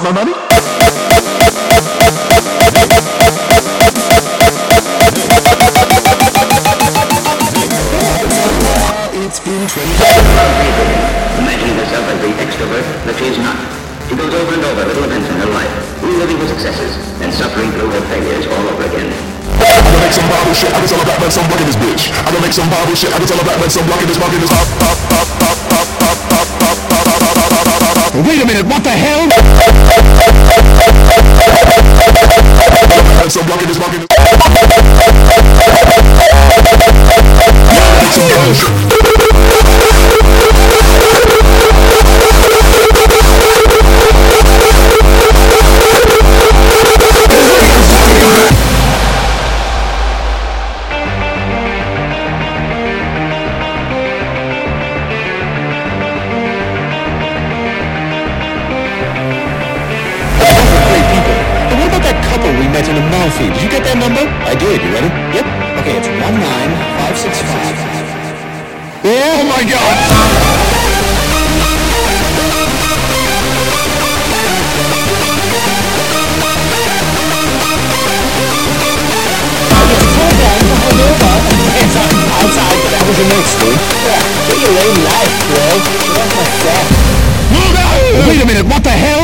my money? It's been 20 Imagining herself as the extrovert that she is not. She goes over and over little events in her life, reliving her successes, and suffering through her failures all over again. I gonna make some Bible shit, I can tell a black man some in this bitch. I gonna make some Bible shit, I can tell a black man some in this Wait a minute, what the hell? Some in this we met in Amalfi. Did you get that number? I did. You ready? Yep. Okay, it's 19565. Oh my God! How was your night, Steve? Yeah, get your lame life, bro. That's my set. Wait a minute, what the hell?